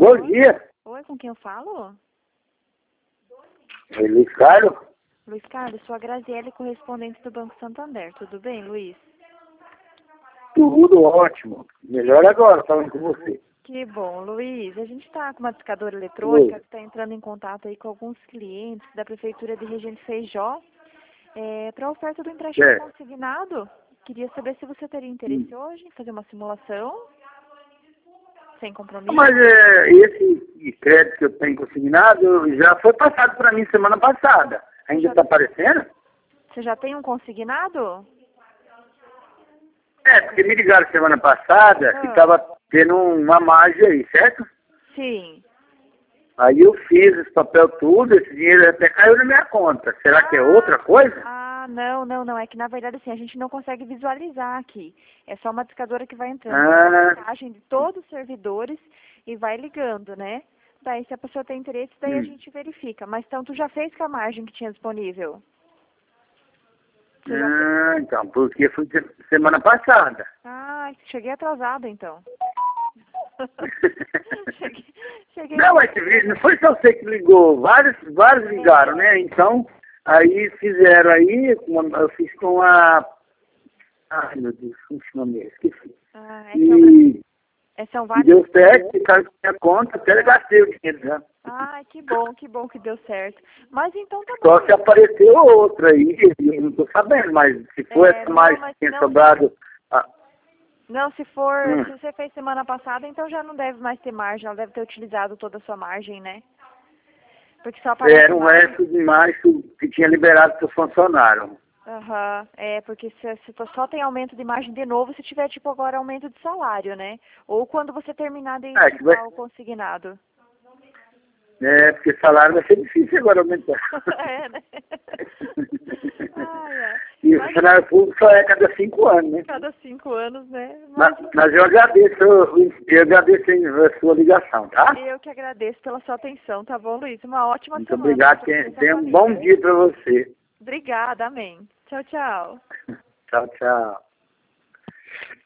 Bom dia. Oi, com quem eu falo? Oi, Luiz Carlos. Luiz Carlos, sou a Graziele, correspondente do Banco Santander. Tudo bem, Luiz? Tudo ótimo. Melhor agora, falando com você. Que bom, Luiz. A gente está com uma discadora eletrônica que está entrando em contato aí com alguns clientes da Prefeitura de Regente Feijó para a oferta do empréstimo consignado. Queria saber se você teria interesse hoje em fazer uma simulação sem compromisso. Mas esse crédito que eu tenho consignado já foi passado para mim semana passada. Ainda está aparecendo? Você já tem um consignado? Porque me ligaram semana passada que estava tendo uma margem aí, certo? Sim. Aí eu fiz esse papel tudo, esse dinheiro até caiu na minha conta. Será que é outra coisa? Não. É que, na verdade, assim, a gente não consegue visualizar aqui. É só uma discadora que vai entrando na mensagem de todos os servidores e vai ligando, né? Daí, se a pessoa tem interesse, daí a gente verifica. Mas, então, tu já fez com a margem que tinha disponível? Então, porque foi semana passada. Cheguei atrasada, então. cheguei Não, não foi só você que ligou, vários ligaram, né? Então, aí fizeram aí, eu fiz com a... Ai, meu Deus, como chama mesmo? Esqueci. São vários... Deu certo, ficaram com a minha conta, até gastei o dinheiro já. Que bom que deu certo. Mas então tá bom. Só bom. se apareceu outra aí, eu não tô sabendo, mas se for essa mais que tinha sobrado... Não, se você fez semana passada, então já não deve mais ter margem, ela deve ter utilizado toda a sua margem, né? Porque só aparece era um resto de margem que tinha liberado para os funcionários. Porque se só tem aumento de margem de novo, se tiver tipo agora aumento de salário, né? Ou quando você terminar de pagar o consignado. Porque salário vai ser difícil agora aumentar. Né? E o funcionário público só é cada 5 anos, né? Cada 5 anos, né? Mas eu agradeço a sua ligação, tá? Eu que agradeço pela sua atenção, tá bom, Luiz? Uma ótima Muito semana. Obrigado, tenha um bom dia para você. Obrigada, amém. Tchau, tchau. Tchau, tchau.